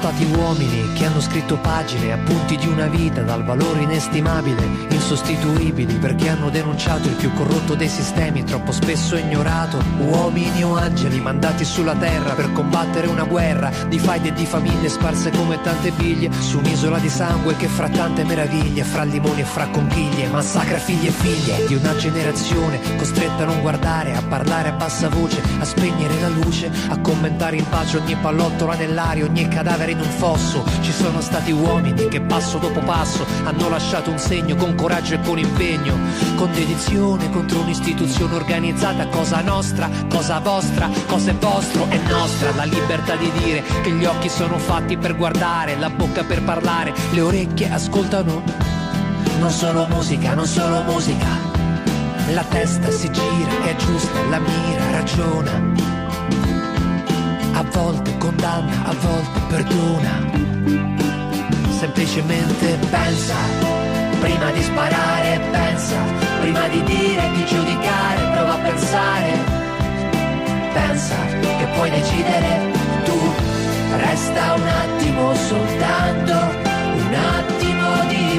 stati uomini che hanno scritto pagine, appunti di una vita dal valore inestimabile, insostituibili perché hanno denunciato il più corrotto dei sistemi, troppo spesso ignorato. Uomini o angeli mandati sulla terra per combattere una guerra di faide e di famiglie sparse come tante biglie su un'isola di sangue che fra tante meraviglie, fra limoni e fra conchiglie, massacra figli e figlie di una generazione costretta a non guardare, a parlare a bassa voce, a spegnere la luce, a commentare in pace ogni pallottola nell'aria, ogni cadavere in un fosso. Ci sono stati uomini che passo dopo passo hanno lasciato un segno con coraggio e con impegno, con dedizione contro un'istituzione organizzata, cosa nostra, cosa vostra, cosa è vostro, è nostra la libertà di dire che gli occhi sono fatti per guardare, la bocca per parlare, le orecchie ascoltano. Non solo musica, non solo musica, la testa si gira, è giusta, la mira, ragiona. A volte condanna, a volte perdona. Semplicemente pensa, prima di sparare, pensa, prima di dire, di giudicare, prova a pensare. Pensa che puoi decidere tu, resta un attimo soltanto, un attimo di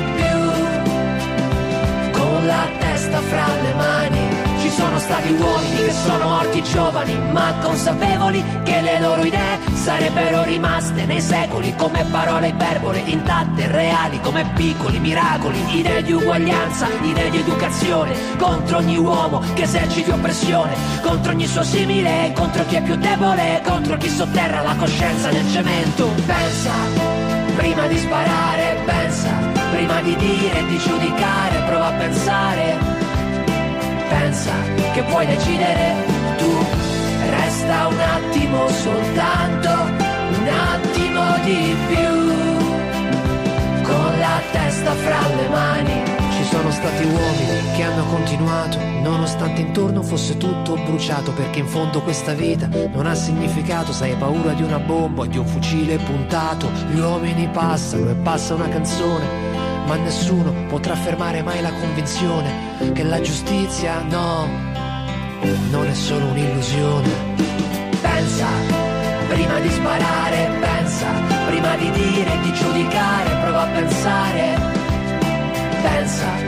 più, con la testa fra le mani. Ci sono stati uomini che sono morti giovani, ma consapevoli che le loro idee sarebbero rimaste nei secoli come parole iperbole, intatte, reali come piccoli miracoli. Idee di uguaglianza, idee di educazione, contro ogni uomo che eserciti oppressione, contro ogni suo simile, contro chi è più debole, contro chi sotterra la coscienza nel cemento. Pensa, prima di sparare, pensa, prima di dire e di giudicare, prova a pensare. Pensa che puoi decidere tu, resta un attimo soltanto, un attimo di più, con la testa fra le mani. Ci sono stati uomini che hanno continuato, nonostante intorno fosse tutto bruciato, perché in fondo questa vita non ha significato se hai paura di una bomba o di un fucile puntato. Gli uomini passano e passa una canzone, ma nessuno potrà fermare mai la convinzione che la giustizia, no, non è solo un'illusione. Pensa, prima di sparare, pensa, prima di dire e di giudicare, prova a pensare. Pensa